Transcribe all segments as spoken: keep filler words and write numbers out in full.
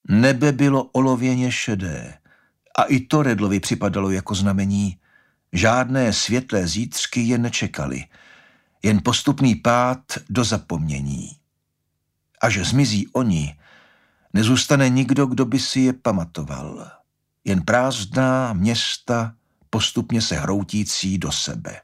Nebe bylo olověně šedé a i to Redlovi připadalo jako znamení. Žádné světlé zítřky je nečekaly, jen postupný pád do zapomnění. Až zmizí oni, nezůstane nikdo, kdo by si je pamatoval. Jen prázdná města, postupně se hroutící do sebe.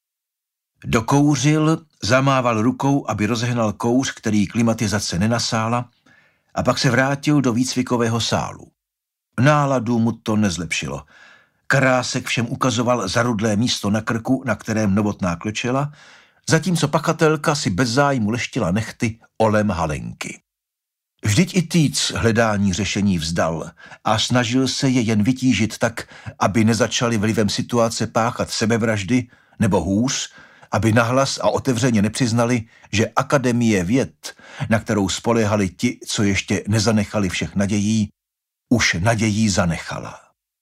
Dokouřil, zamával rukou, aby rozehnal kouř, který klimatizace nenasála, a pak se vrátil do výcvikového sálu. Náladu mu to nezlepšilo. Karásek všem ukazoval zarudlé místo na krku, na kterém Novotná klečela, zatímco pachatelka si bez zájmu leštila nehty olem halenky. Vždyť i Týc hledání řešení vzdal a snažil se je jen vytížit tak, aby nezačali vlivem situace páchat sebevraždy, nebo hůř, aby nahlas a otevřeně nepřiznali, že Akademie věd, na kterou spoléhali ti, co ještě nezanechali všech nadějí, už nadějí zanechala.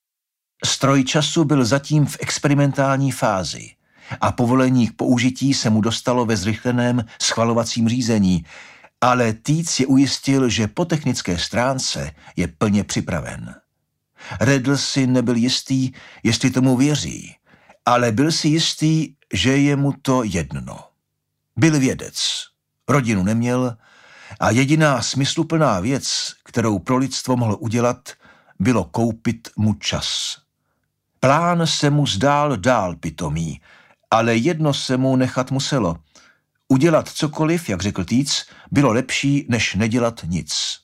Stroj času byl zatím v experimentální fázi a povolení k použití se mu dostalo ve zrychleném schvalovacím řízení, ale Týc je ujistil, že po technické stránce je plně připraven. Redl si nebyl jistý, jestli tomu věří, ale byl si jistý, že je mu to jedno. Byl vědec, rodinu neměl a jediná smysluplná věc, kterou pro lidstvo mohl udělat, bylo koupit mu čas. Plán se mu zdál dál pitomý, ale jedno se mu nechat muselo. Udělat cokoliv, jak řekl Týc, bylo lepší, než nedělat nic.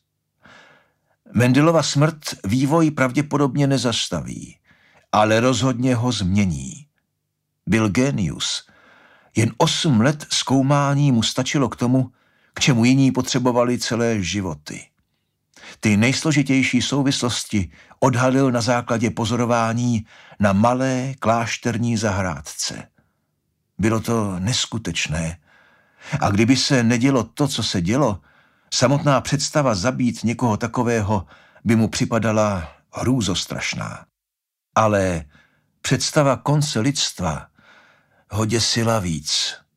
Mendelova smrt vývoj pravděpodobně nezastaví, ale rozhodně ho změní. Byl génius. Jen osm let zkoumání mu stačilo k tomu, k čemu jiní potřebovali celé životy. Ty nejsložitější souvislosti odhalil na základě pozorování na malé klášterní zahrádce. Bylo to neskutečné. A kdyby se nedělo to, co se dělo, samotná představa zabít někoho takového by mu připadala hrůzostrašná. Ale představa konce lidstva ho děsila víc.